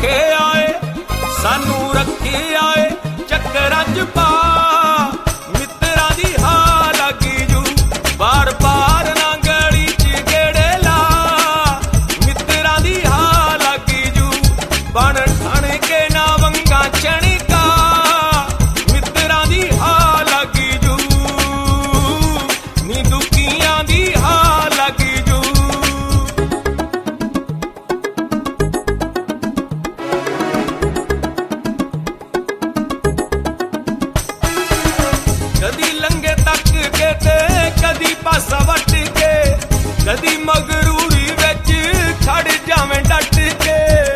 रखे आए सानू रखे आए चक्करां च पा मित्तरां दी हां लगी जू बार बार ना गली च गेड़े ला मित्तरां दी हां लगी जू बन ठण के ना वंगा चणका मित्तरां दी हां लगी जू नी दुखियां दी हां लगी जू कदी लंगे तक के ते कदी पासा वट के कदी मगरूरी विच खड़ जावें डट के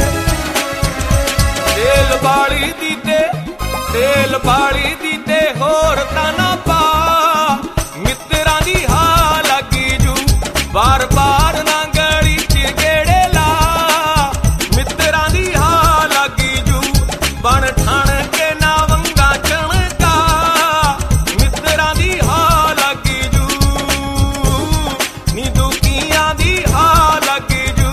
तेल बाली दी ते होर ताना पा मित्तरां दी हां लगी जू बार बार ना गली च गेड़े ला मित्तरां दी हां लगी जू बन ठण के ना वंगा चणका मित्तरां दी हां लगी जू नी दुखियां दी हां लगी जू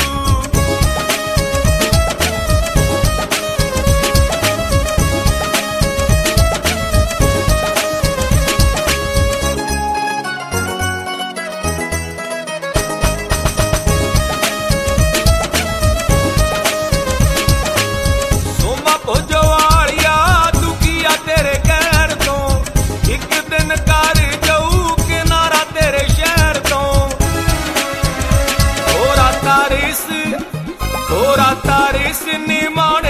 सोमा भोजवालिया दुखिया तेरे कहर तो एक दिन कर जाऊ किनारा तेरे शहर तो होरा तारिस निमाने